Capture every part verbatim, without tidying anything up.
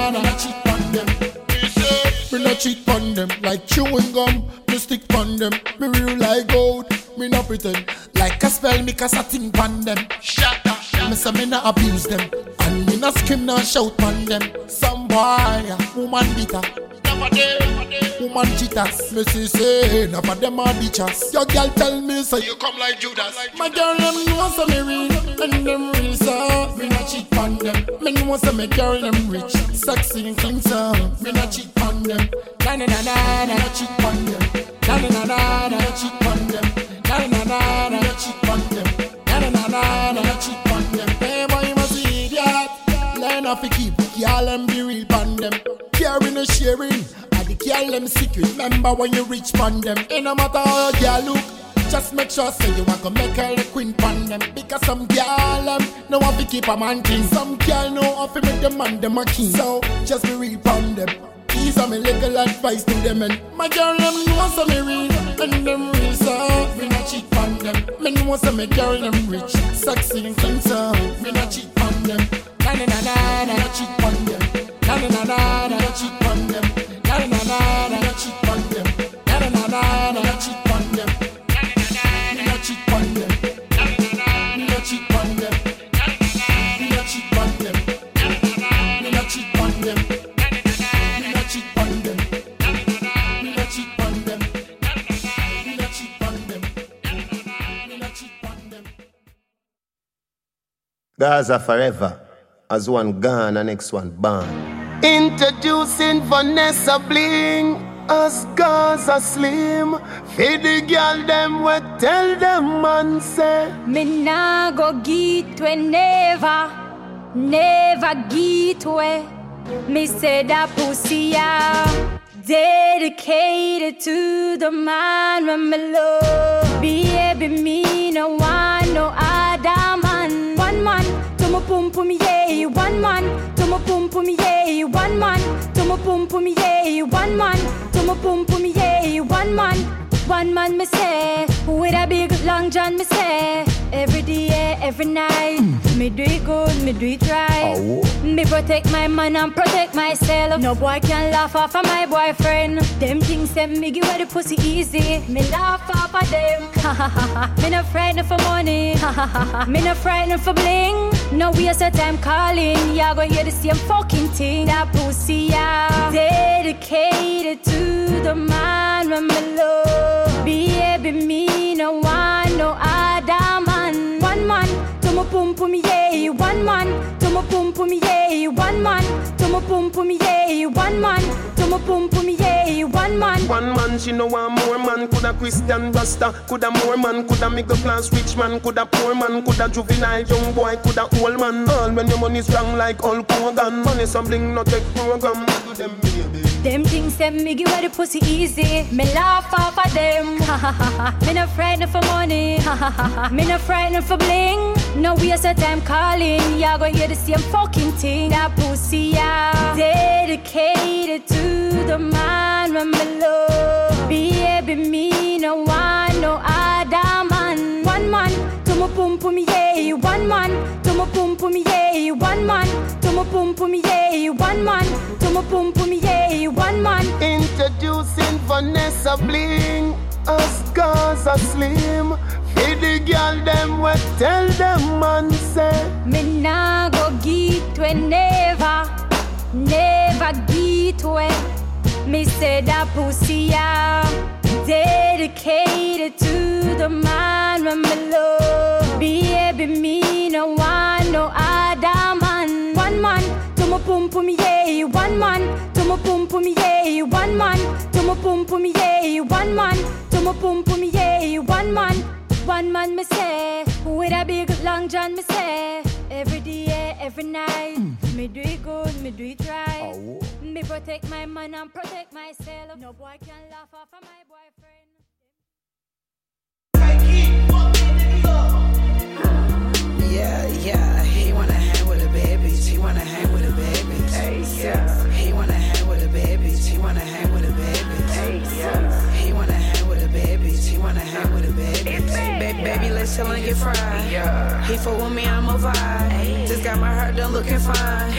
na na cheat on them. Me no cheat on them like chewing gum. Me stick on them. Me real like gold. Me no pretend like a spell me cause I think on them. Shut up. Me say me no abuse them. And me no scream no shout on them. Some boy, woman beater. Never there. Woman cheaters. Me say say, none of them are bitches. Your girl tell me say you come like Judas. My girl them know say me real. And them real so. Me no cheat on them. Me know say me girl them rich. Sexy and clean so. Me no cheat on them. Na na na na na cheat on them. Na na na na na cheat on them. Na na na na cheat on them. Na na na na na cheat on them. Hey boy you must be idiot. Learn how to keep girl them be real pon them. Caring and sharing. I the girl them secret. Remember when you reach pon them. It no matter how your girl look. Just make sure say you want to make her the queen pon them. Because some girl them know how to keep a man clean. Some girl know how to make the man them a king. So just be real pon them. These are my legal advice to them. And my girl them know so me real. And them real so me not cheat on them. Me know so me girl them rich. Sexy and clean so me not cheat on them. Na na na na na cheat on them. Na na na na na cheat on them. Na na na na na cheat on them. Na na na na na cheat on them. Me not cheat on them. Me not cheat on them. Me not cheat on them. Me not cheat on them. Me not cheat on them. Me not cheat on them. Me not cheat on them. Me not cheat on them. Gaza forever. As one gone, the next one born. Introducing Vanessa Bling as Gaza Slim. Feed the girl them we tell them man say me nah go get we never, never get we. Me say that pussy out dedicated to the man when me love. Baby me no want no other man. One man to my pum pum yeah. One man to my pum pum yeah. One man to my pum pum yeah. One man to my pum pum yeah. One man, one man me say with a big long john me say every day, every night. Me do it good, me do it right. Oh. Me protect my man and protect myself. No boy can laugh off of my boyfriend. Them things say me give away the pussy easy. Me laugh off of them. Me no frightened for money. Me no frightened for bling. No waste of time calling. Y'all gonna hear the same fucking thing. That pussy out dedicated to the man when me love. Baby me no want no other man. One man to my pum pum yeah. One man to my pum pum yeah. One man to my pum pum yeah. One man to my pum pum yeah. One man. One man she no want more man. Coulda Christian Rasta. Coulda more man. Coulda middle class rich man. Coulda poor man. Coulda juvenile young boy. Coulda old man. All when your money strong like Hulk Hogan. Money something not take program. Do them baby. Them things say me give away the pussy easy. Me laugh off of them. Me no frightened for money. Me no frightened for bling. No waste of time calling. Y'all gonna hear the same fucking thing. That pussy out dedicated to the man when me love. Baby me no want no other man. One man to my pum pum yeah. One man to my pum pum yeah. One man to my pum pum yeah. One man to my pum pum yeah. One man. Introducing Vanessa Bling as Gaza Slim. Feed the girl them we tell them man say me nah go get we never, never get we. Me say that pussy out dedicated to the man when me love. Baby me no want no other man. One man to my pum pum yeah. One man to my pum pum yeah. One man to my pum pum yeah. One man to my pum pum yeah. One man, one man me say with a big long john me say every day, every night. Me do it good, me do it right. Oh. Me protect my man and protect myself. No boy can laugh off of my boyfriend. Yeah, yeah, he wanna hang with the babies, he wanna hang with the babies. Hey, yeah. He wanna hang with the babies, he wanna hang with the babies. Hey, yeah. He wanna hang with the babies, he wanna hang with the babies. Ba- baby, let's chill and get fried. Yeah. He fuck with me, I'm a vibe. Ay. Just got my heart done looking fine. Th-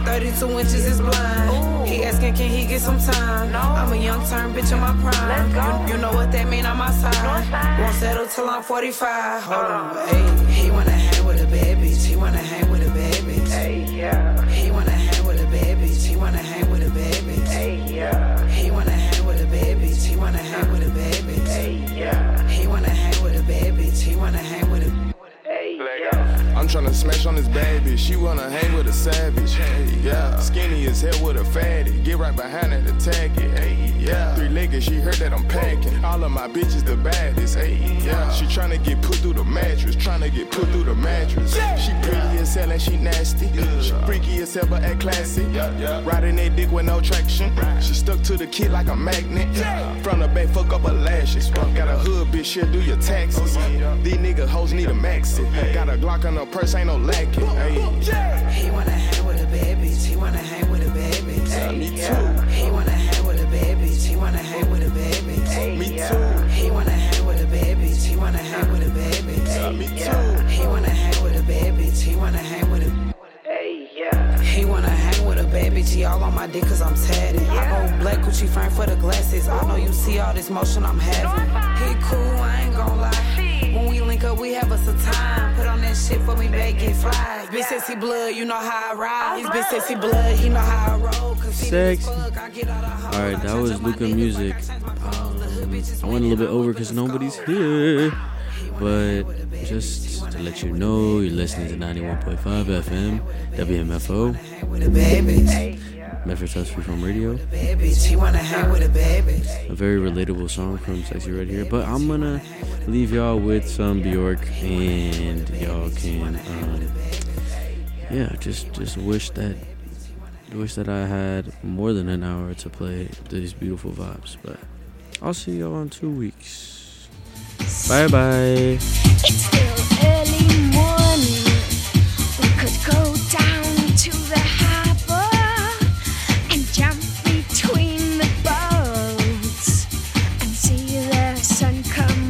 thirty-two inches is blind. Ooh. He asking, can he get some time? No. I'm a young turn bitch in my prime. Let's go. You, you know what that mean on my side. Won't settle till I'm forty-five. Hold on, ayy. He wanna hang with a bad bitch. He wanna hang with a bad bitch. Ay, yeah. He wanna hang with a bad bitch. He wanna hang with a bad bitch. Ay, yeah. He wanna hang with a bad bitch. He wanna hang with a bad bitch. Ay, yeah. He wanna hang with a bad bitch. He wanna hang with a Ay, yeah. I'm tryna smash on this bad bitch. She wanna hang with a savage. Hey, yeah. Skinny as hell with a fatty. Get right behind it, attack it. Hey, yeah. Three-legged, she heard that I'm packing. All of my bitches the baddest. Hey, yeah. She tryna get put through the mattress. Tryna get put through the mattress. She pretty as hell and she nasty. She freaky as hell but act classy. Riding that dick with no traction. She stuck to the kid like a magnet. Front or back, fuck up her lashes. Got a hood bitch, she'll do your taxes. These niggas hoes need a maxi. Got a Glock on her purse, ain't no lacking. He wanna hang with a bad bitch. He wanna hang with a bad bitch. Yeah, me too. He wanna hang with a bad bitch. He wanna hang with a bad bitch. Me too. He wanna hang with a bad bitch. He wanna hang with a bad bitch. Yeah, me too. He wanna hang with a bad bitch. He wanna hang with a He wanna hang with a bad bitch. He all on my dick cause I'm tatted. I go black Gucci frame for the glasses. I know you see all this motion I'm having. He cool, I ain't gon' lie. When we link up, we have us a time. Put on that shit for me, back get fly. Bitch sexy blood, you know how I ride. He's bitch sexy blood, he know how I roll. Sexy. Alright, that was Luca Music. Um, I went a little bit over because nobody's here. But just to let you know, you're listening to ninety-one point five F M, W M F O, Medford Touch Freeform Radio. A very relatable song from Sexy Red here. But I'm gonna leave y'all with some Bjork, and y'all can, um, yeah, just just wish that wish that I had more than an hour to play these beautiful vibes. But I'll see y'all in two weeks. Bye bye. It's still early morning. We could go down to the harbor and jump between the boats and see the sun come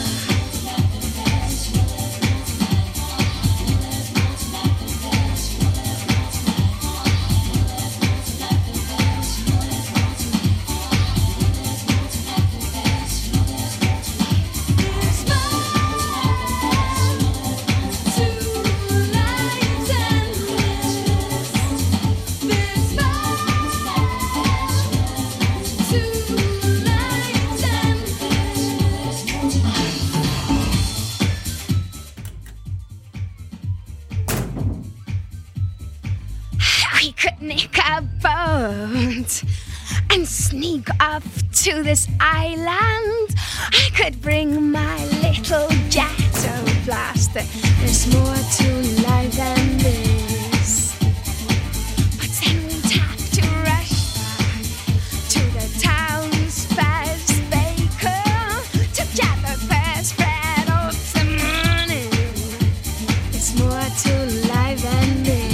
and sneak off to this island. I could bring my little ghetto blaster. There's more to life than this. But then we'd have to rush back to the town's first baker to gather first bread of the morning. There's more to life than this.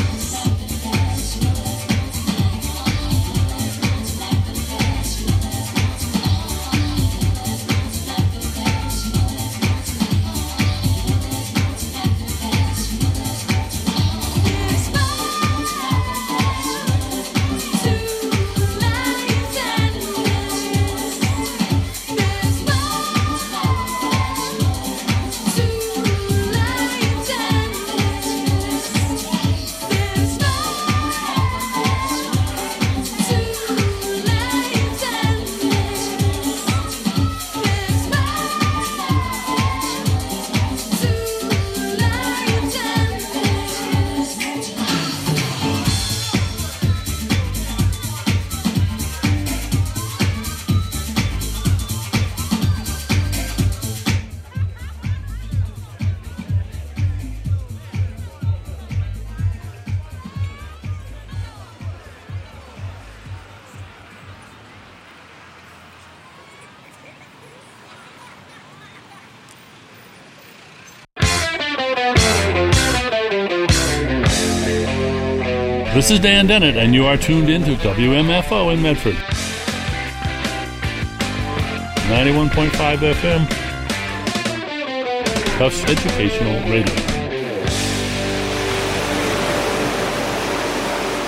This is Dan Dennett, and you are tuned in to W M F O in Medford. ninety-one point five F M, Tufts Educational Radio.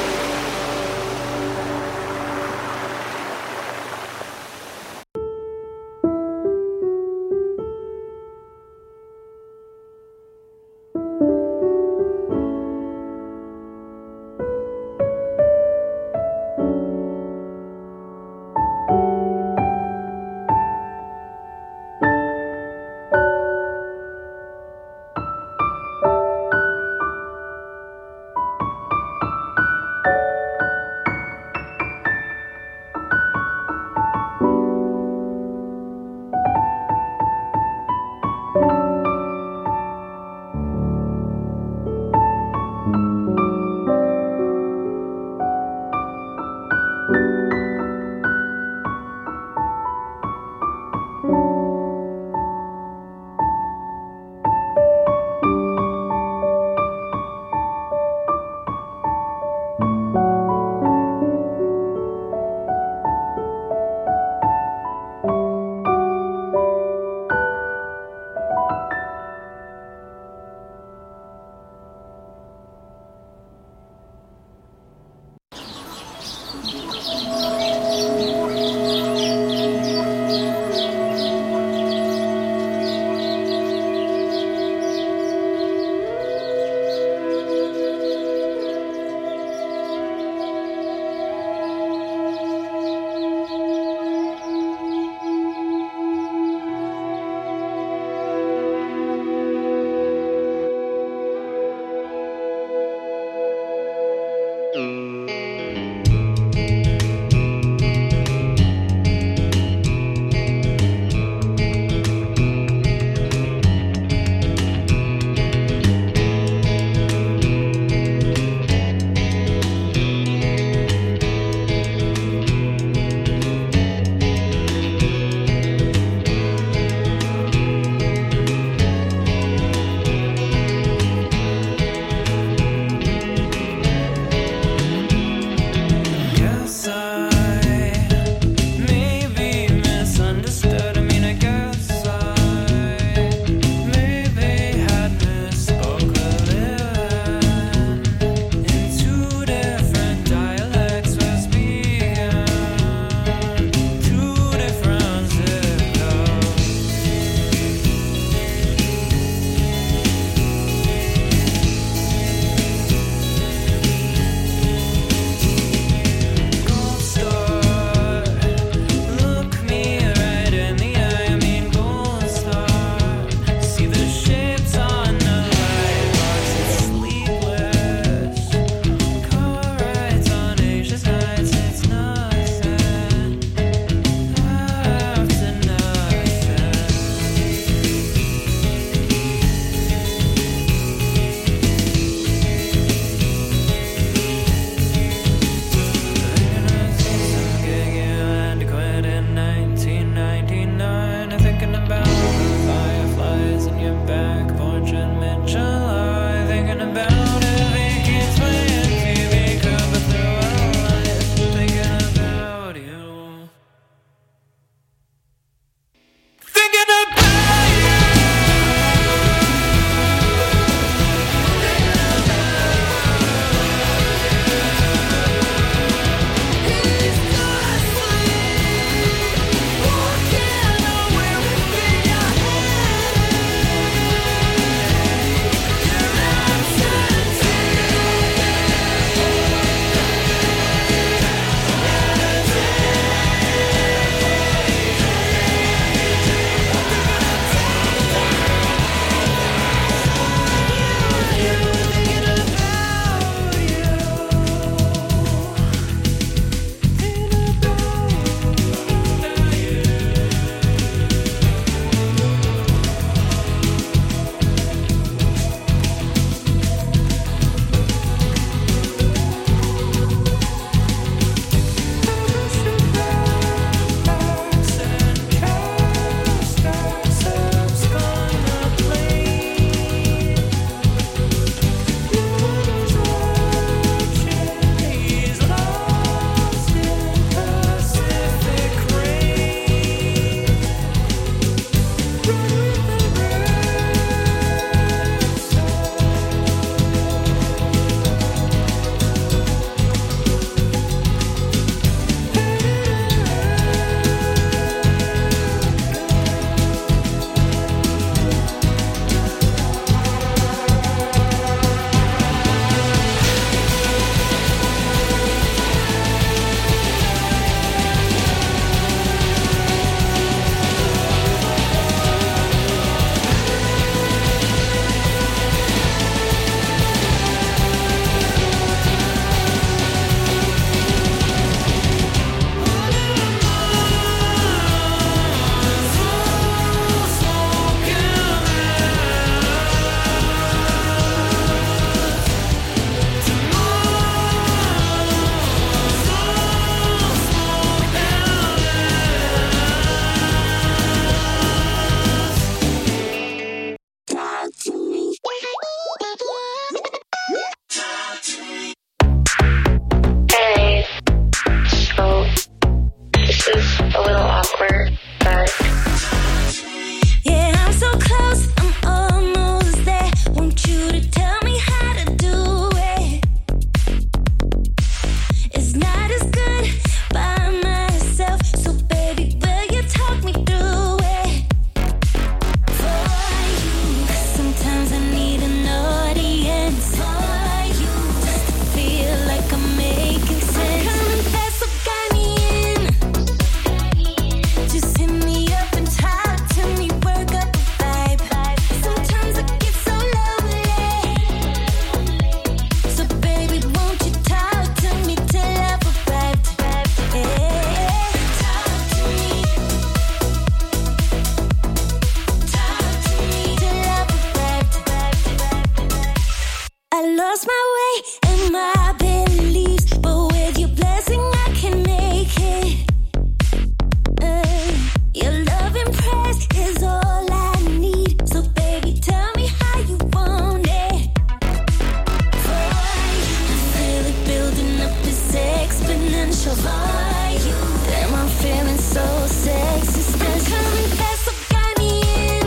special for you. Damn, I'm feeling so sexy. I'm coming fast, so got me in.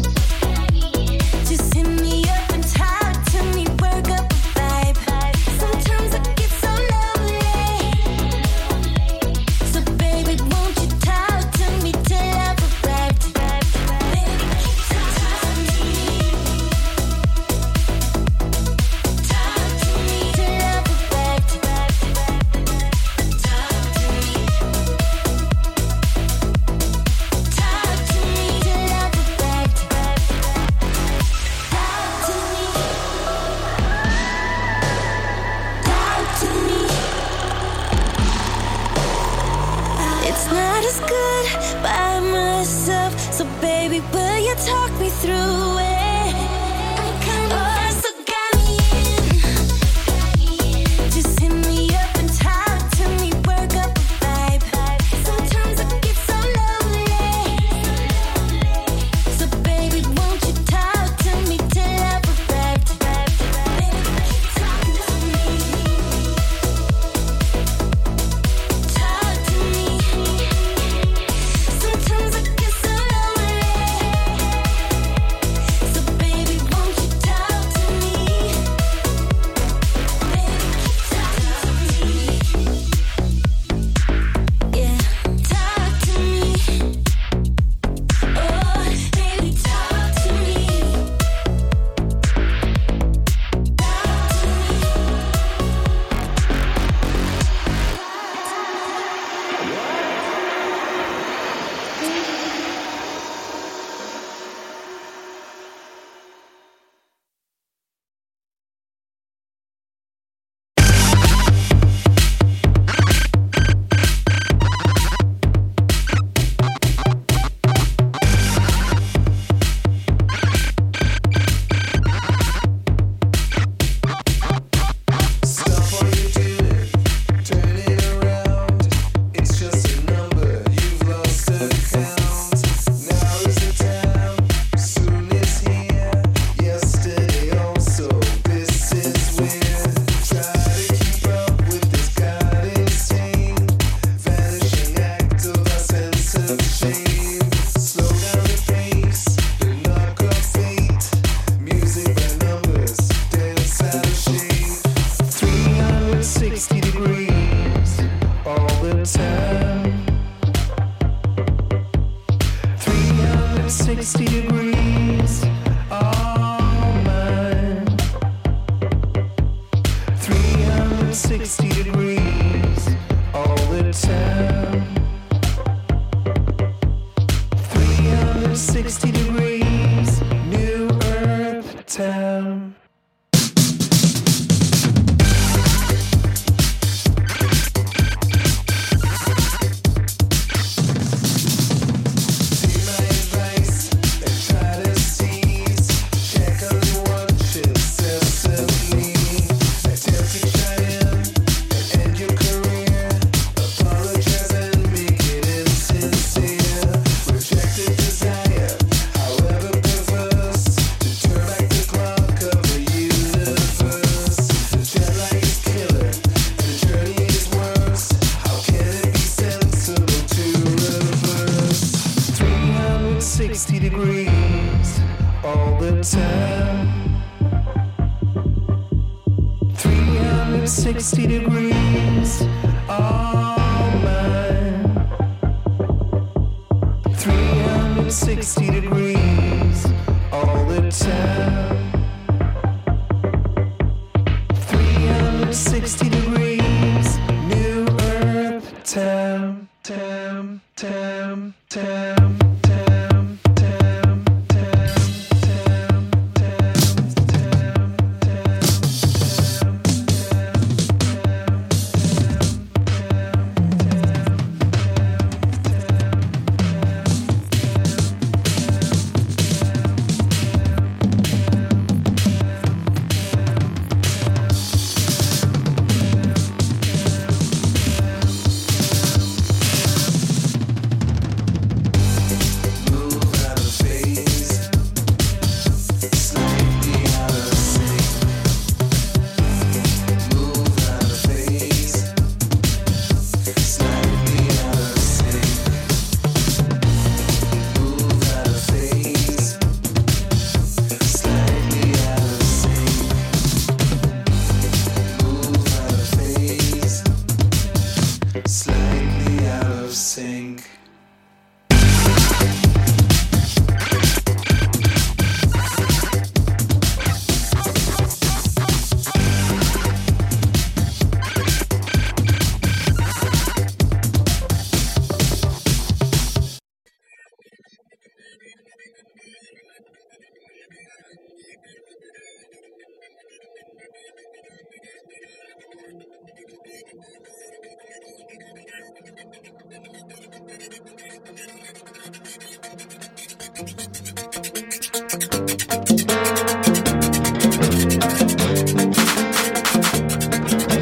Just hit me up and talk to me, work up a vibe. Sometimes I get so lonely. So baby, won't you talk to me till I've arrived? Baby, talk to me. Talk to me till I've arrived. Talk to me. Talk to me till I've arrived. Talk to me. Talk to me. It's not as good by myself, so baby, will you talk me through it? I'm kind of fast, so got me in. Just hit me up and talk to me, work up a vibe. Sometimes I get so lonely. So baby, won't you talk to me till I've arrived? Baby, talk to me. Talk to me. Sometimes I get so lonely. So baby, won't you talk to me? Baby, talk to me. Yeah, talk to me. Oh, baby, talk to me. Stop what you're doing, turn it around. It's just a number, you've lost the count. Now is the time, soon is here. Yesterday also, this is weird. Try to keep up with this god insane. Vanishing act of a sense of shame. Slow down the pace, the knock of fate. Music by numbers, dance out of shape. three hundred sixty degrees all the time. three hundred sixty degrees all mine. three hundred sixty degrees all the time. three hundred sixty degrees, New Earth Town. Take my advice and try to seize. Check on your watch excessively. Attempt to shine in and end your career. Apologize and make it insincere. Rejected desire, however perverse, to turn back the clock of the universe. The jet lag is killer, and the journey is worse. How can it be sensible to reverse? three hundred sixty degrees all the time. three hundred sixty degrees all mine. three hundred sixty degrees all the time. three hundred sixty degrees, New Earth Town. Tam, tam, tam, tam, tam, tam, tam, tam,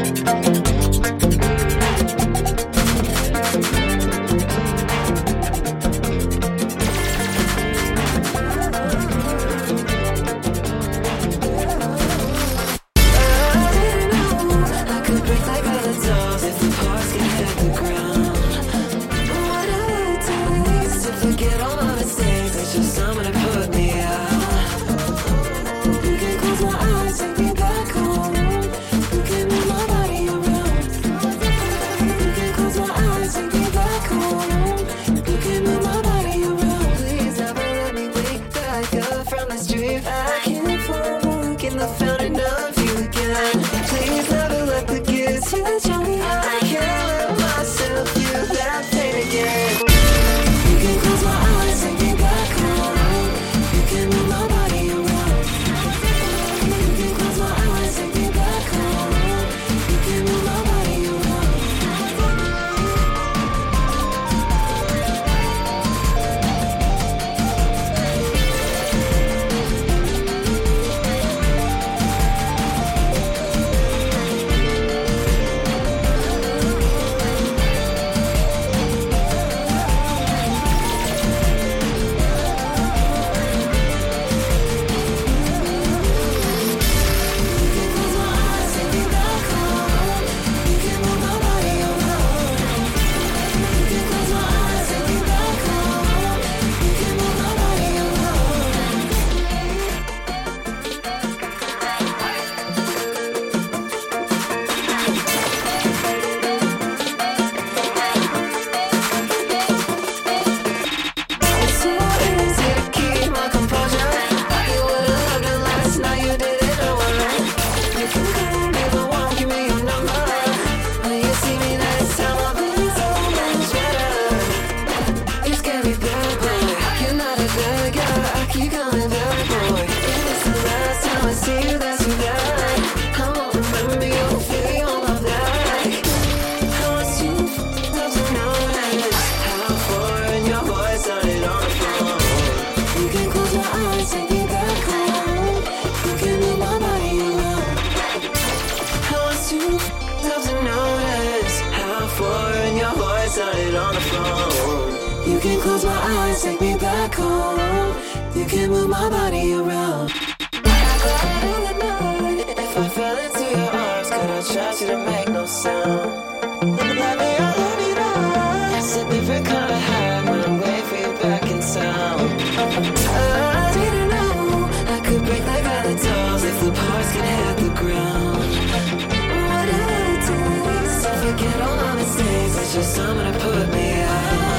You can close my eyes, take me back home. You can move my body around. If I fell into your arms, could I trust you to make no sound? Let me, I let me know. It's a different kind of high when I'm waiting for you back in town. I didn't know I could break like other dolls if the parts could hit the ground. Whatever it takes to forget all my mistakes, it's just someone to put me out.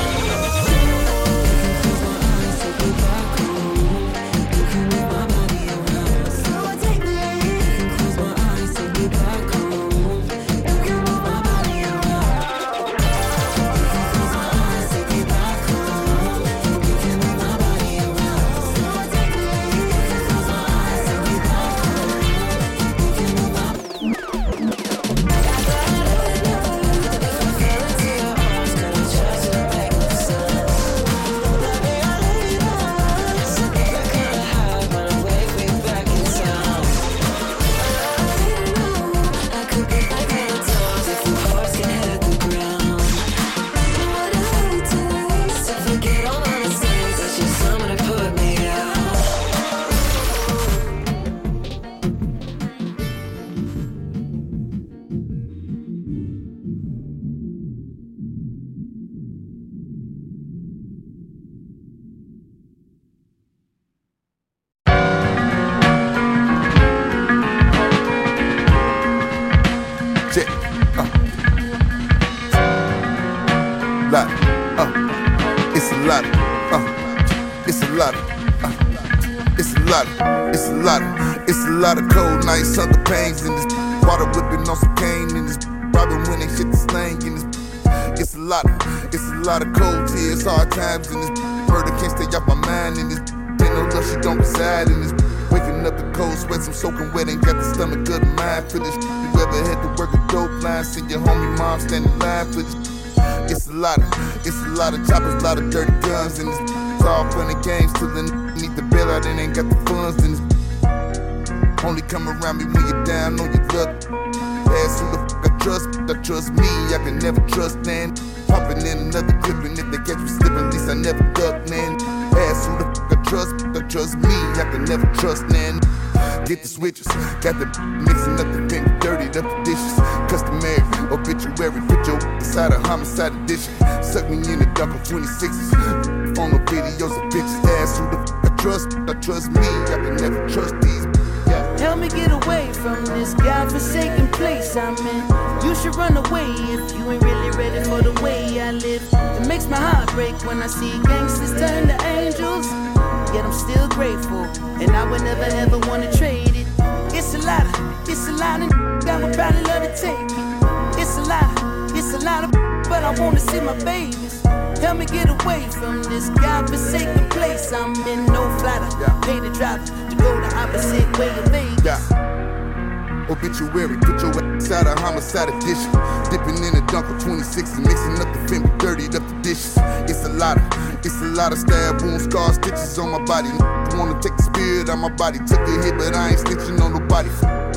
It's a lot of cold nights, hunger pains in this water whipping on some cane in this robbing when they shit the slang in this. It's a lot, it's a lot of cold tears, hard times in this murder can't stay off my mind in this. Ain't no love, she don't reside in this. Waking up in cold sweats, I'm soaking wet, ain't got the stomach good mind for this. You ever had to work a dope line, see your homie mom standing line for this. It's a lot of, it's a lot of choppers, a lot of dirty guns in this. It's all fun and games till the need the bail out and ain't got the funds in this. Only come around me when you're down on your luck. Ask who the fuck I trust, I trust me. I can never trust nan. Popping in another clip, and if they catch me slipping, at least I never duck nan. Ask who the fuck I trust, I trust me. I can never trust nan. Get the switches, got the mixing up the finger, dirtied up the dishes. Customary, obituary, put your inside a homicide edition. Suck me in the dark on twenty-sixes. On the videos of bitches. Ask who the fuck I trust, I trust me. I can never trust these. Yeah. Help me get away from this godforsaken place I'm in. You should run away if you ain't really ready for the way I live. It makes my heart break when I see gangsters turn to angels. Yet I'm still grateful, and I would never ever wanna trade it. It's a lot of, it's a lot of that would probably love to take it. It's a lot of, it's a lot of, but I wanna see my babies. Help me get away from this godforsaken place I'm in. No flatter, pay the driver to go the opposite way of Vegas. Yeah. Obituary, put your ass out of homicide edition. Dipping in the dunk of twenty-six and mixing up the fin, dirtied up the dishes. It's a lot of, it's a lot of stab wounds, scars, stitches on my body. Wanna take the spirit out my body. Took a hit, but I ain't snitching on nobody.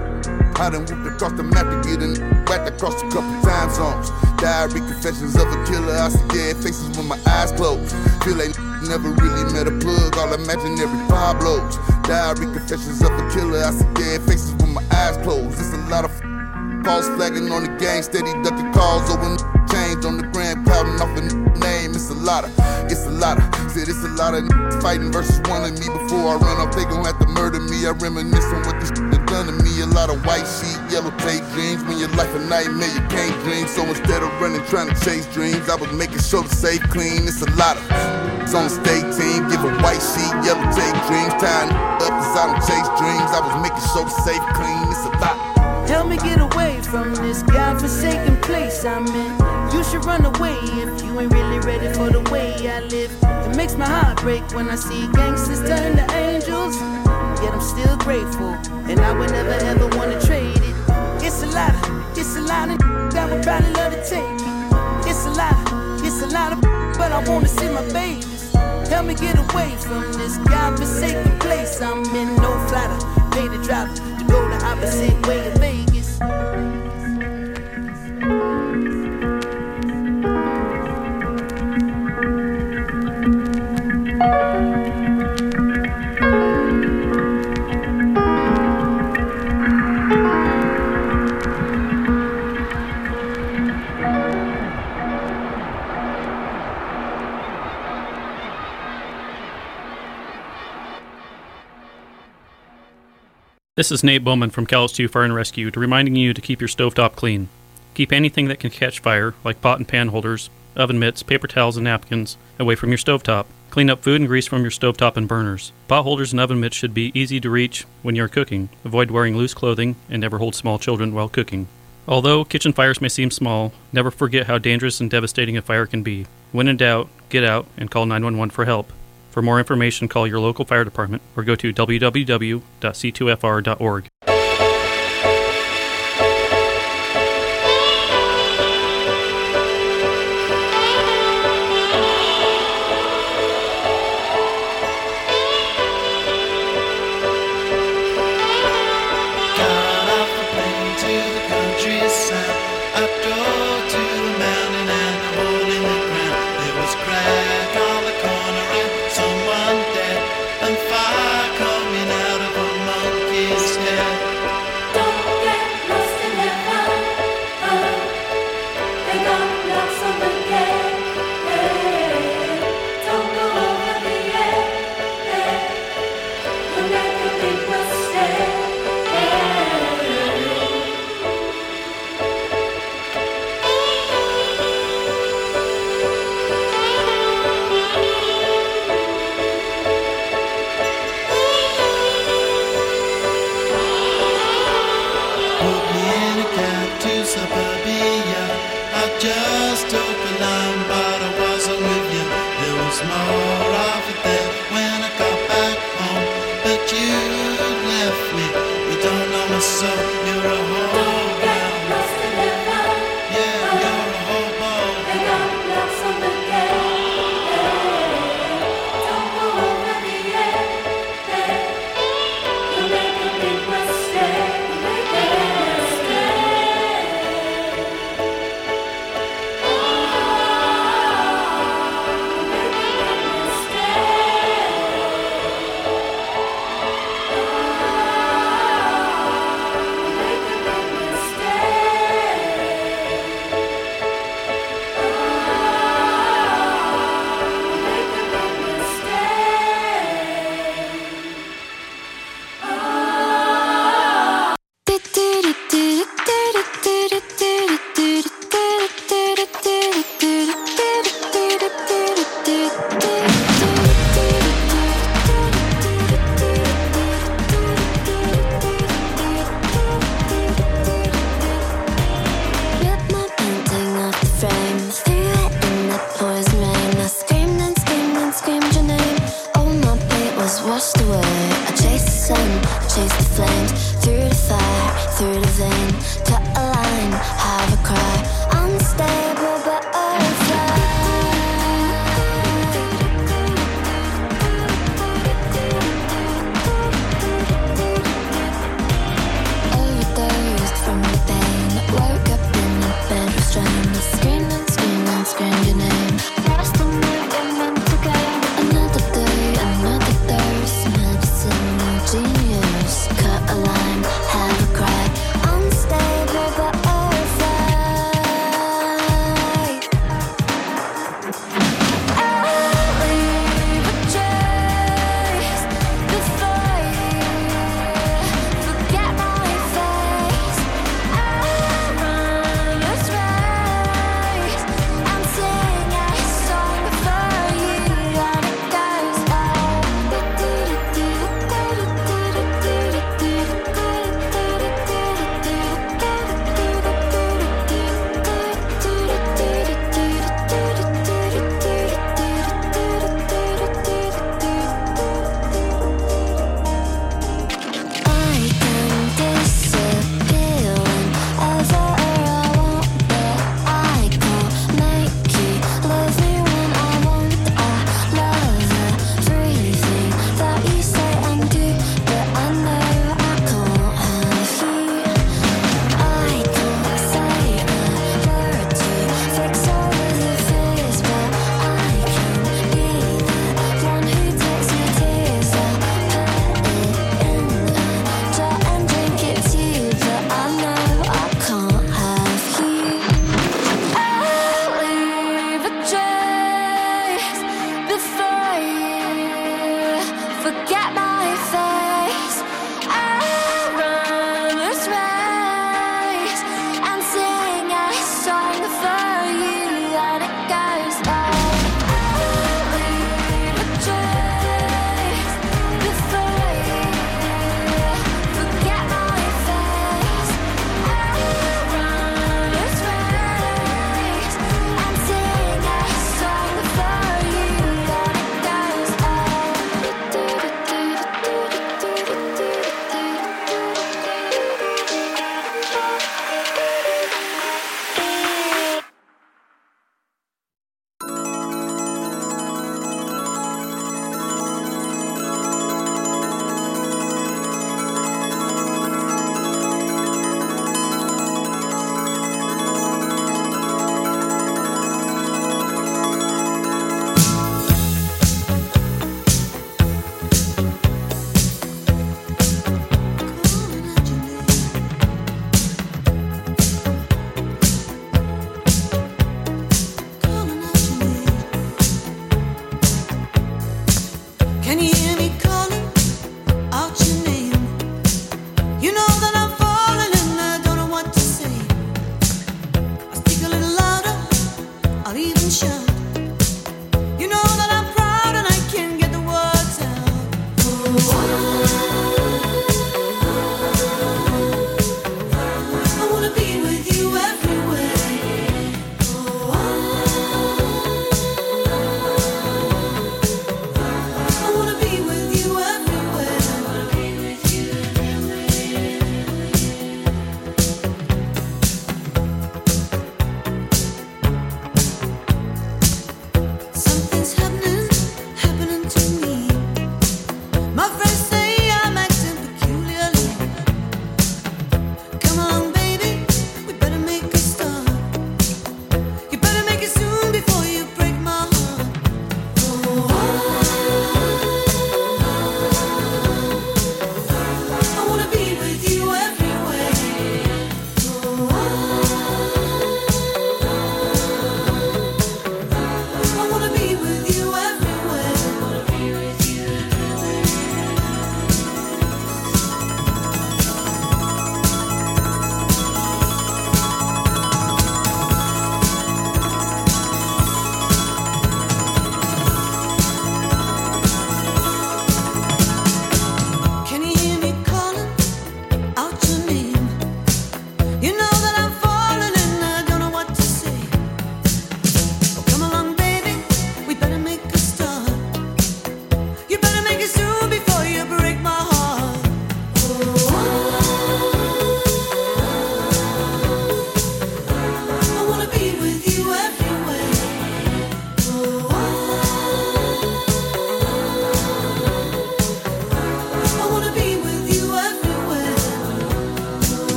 I done whooped across the map to get in, whacked across a couple time zones. Diary confessions of a killer. I see dead faces with my eyes closed. Feel like never really met a plug. All imaginary Pablos. Diary confessions of a killer. I see dead faces with my eyes closed. It's a lot of false flagging on the gang, steady ducking calls over change on the grand, pouting off a name. It's a lot of, it's a lot of, said it's a lot of fighting versus one of me. Before I run off, they gon' have to murder me. I reminisce on what this shit done to me. A lot of white sheet, yellow tape dreams. When your life a nightmare, you can't dream. So instead of running, trying to chase dreams, I was making sure to save clean. It's a lot of, it's on the state team, give a white sheet, yellow tape dreams. Tying up as I don't chase dreams. I was making sure to save clean. It's a lot. Help me get away from this godforsaken place I'm in. You should run away if you ain't really ready for the way I live. It makes my heart break when I see gangsters turn to angels. Yet I'm still grateful, and I would never ever wanna trade it. It's a lot of, it's a lot of that would probably love to take it. It's a lot of, it's a lot of, but I wanna see my babies. Help me get away from this godforsaken place I'm in. No flatter, pay the driver to go the opposite way of Vegas. This is Nate Bowman from Kalamazoo Fire and Rescue, reminding you to keep your stovetop clean. Keep anything that can catch fire, like pot and pan holders, oven mitts, paper towels, and napkins, away from your stovetop. Clean up food and grease from your stovetop and burners. Pot holders and oven mitts should be easy to reach when you're cooking. Avoid wearing loose clothing and never hold small children while cooking. Although kitchen fires may seem small, never forget how dangerous and devastating a fire can be. When in doubt, get out and call nine one one for help. For more information, call your local fire department or go to w w w dot c two f r dot org. Someone dead and fire coming out of a monkey's head.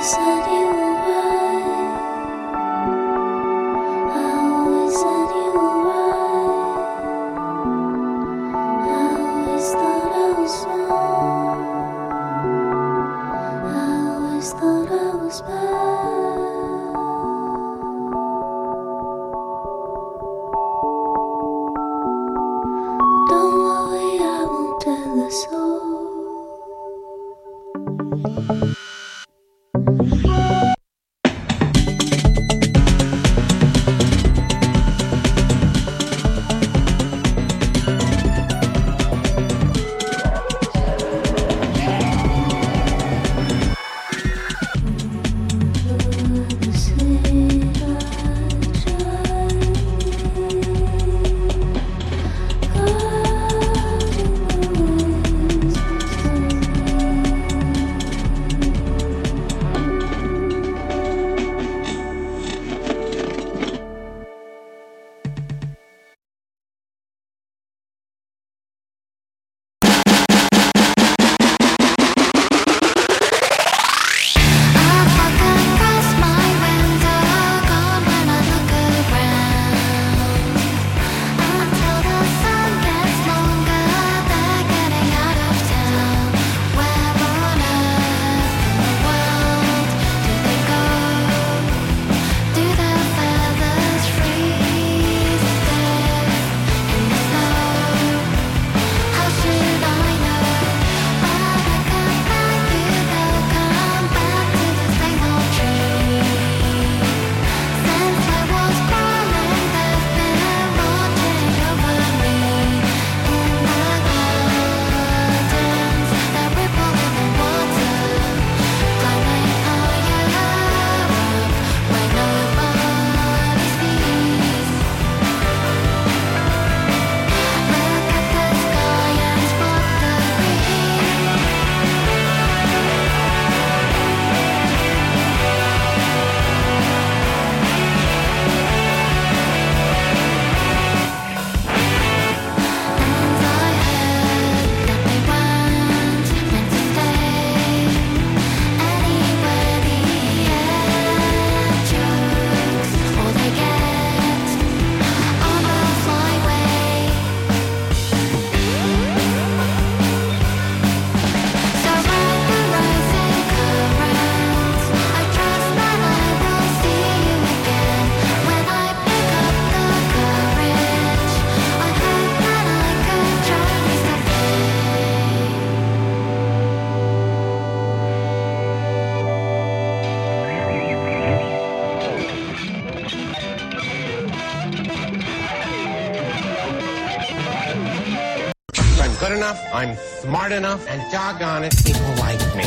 good enough, I'm smart enough, and doggone it, people like me.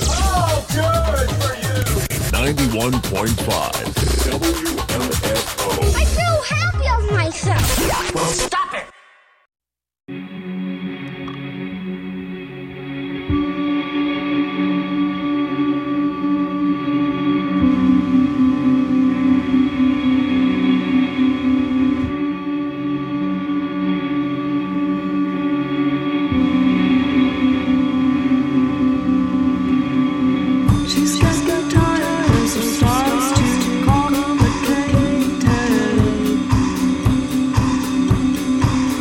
Oh, good for you! ninety-one point five W M F O. I feel happy of myself. Well, stop it! Complicated.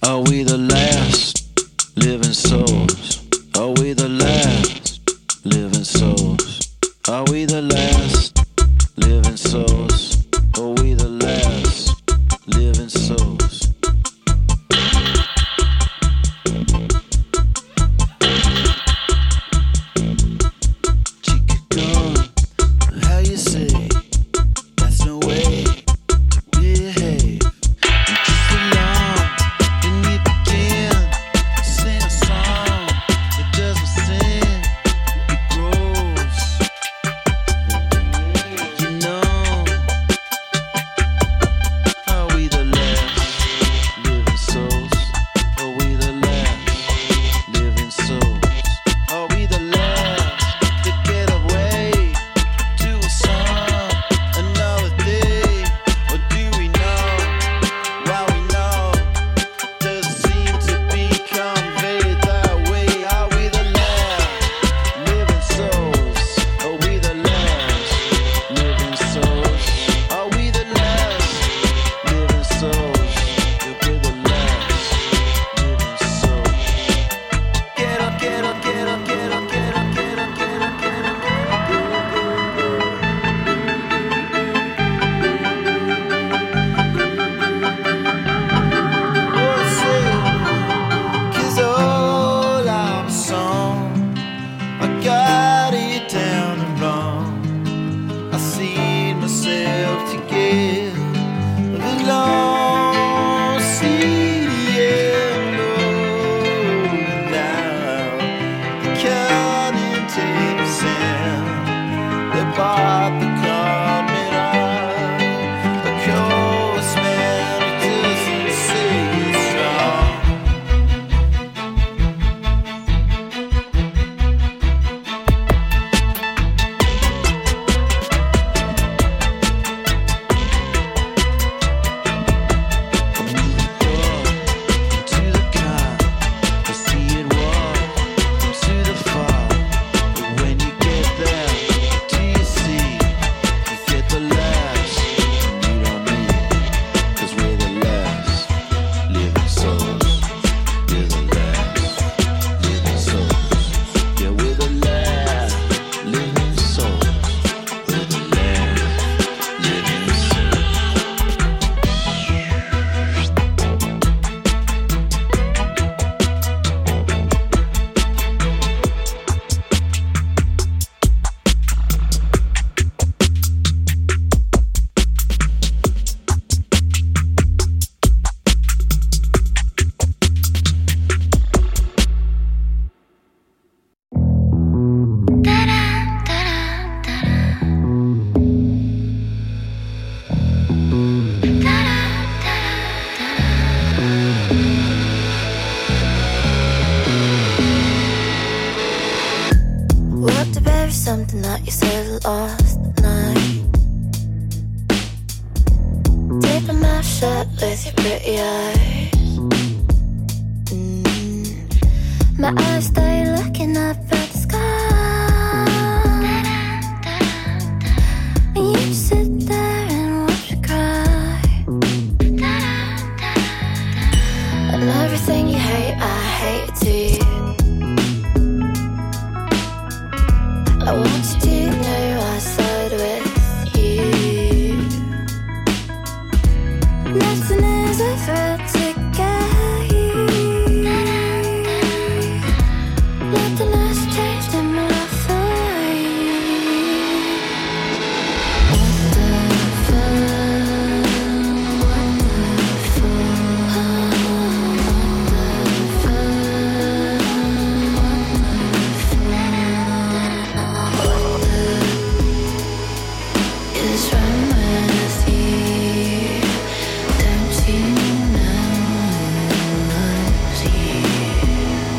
Are we the last living souls? Are we the last living souls? Are we the last living souls? Are we the last living souls? Chica gone, how you say? That's no way to behave. And just along, and we begin to sing a song that doesn't sing, it grows. You know, are we the last living souls? Are we the last living souls? Are we the last to get away to a song another day? Or do we know? Well, we know doesn't seem to be conveyed that way. Are we the last living souls? Are we the last living souls? Are we the last living souls? If we're the last living souls. Get up, get up, get up, get up, get up, get up, get up, get up, Cause all I'm a song, I got it down and wrong. I see myself together alone, see the yellow now. The cunning tape sound, the part the coming out. A cold smell, it doesn't say it's strong. To the car, I see it walk to the far. But when you get there, do you see? You get the last, and you don't need it. Cause we're the last living souls. We're the last living souls. Yeah, we're the last living souls. We're the last living souls. We're up to bury something that you said last night. Tape my mouth shut with your pretty eyes. Mm. My eyes stay looking up at the sky. And you just sit there and watch me cry. And everything you hate, I hate it too. I want you to know I side with you. Nothing is a threat to get you. Nothing has changed in my is wrong with you. Don't you know it's you?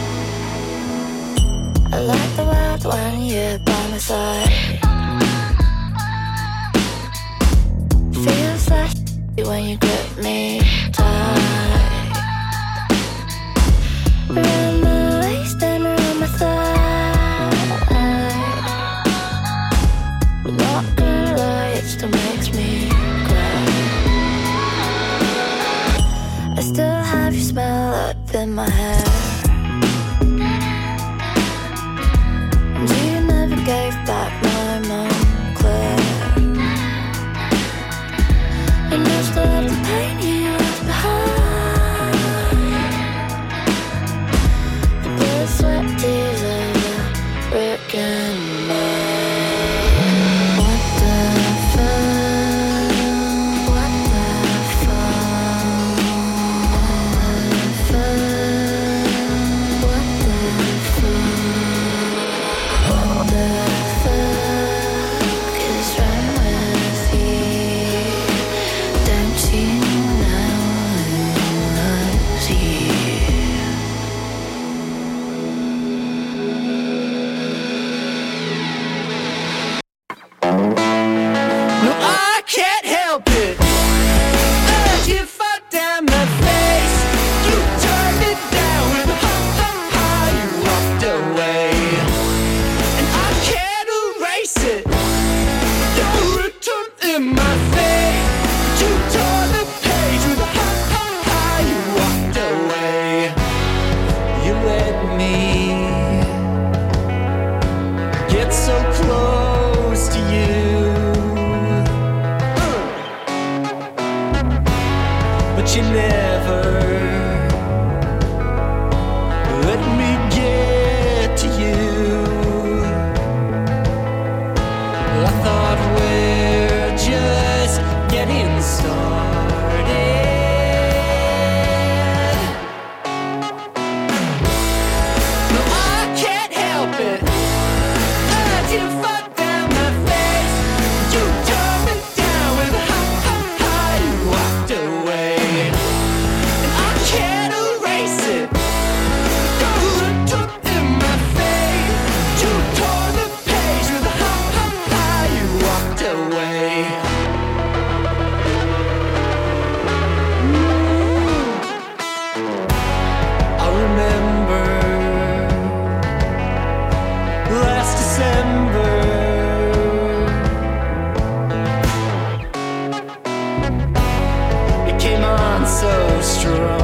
I like the world when you're by my side. Feels like when you grip me tight. Around my waist and around my thigh. Not gonna lie, it still makes me cry. I still have your smell my hair. And you never gave back my Montclair. And I still have the pain you left behind. The blood, sweat, tears of a brick and mortar. What the fuck? What the fuck? What the fuck? What the fuck is wrong with you? Don't you know who loves you? No, I can't help it. As you fucked down my face, you turned it down and ha ha ha, you walked away. And I can't erase it. Your return in my face, you tore the page with a ha ha ha, you walked away. You let me get so close to you. But you never let me get to you. I thought we're just getting started. No, I can't help it. As you fucked down my face, you turned me down with a ha ha ha, you walked away. And I can't erase it. Your return in my face, you tore the page with a ha ha ha, you walked away. I remember last December. It came on so strong.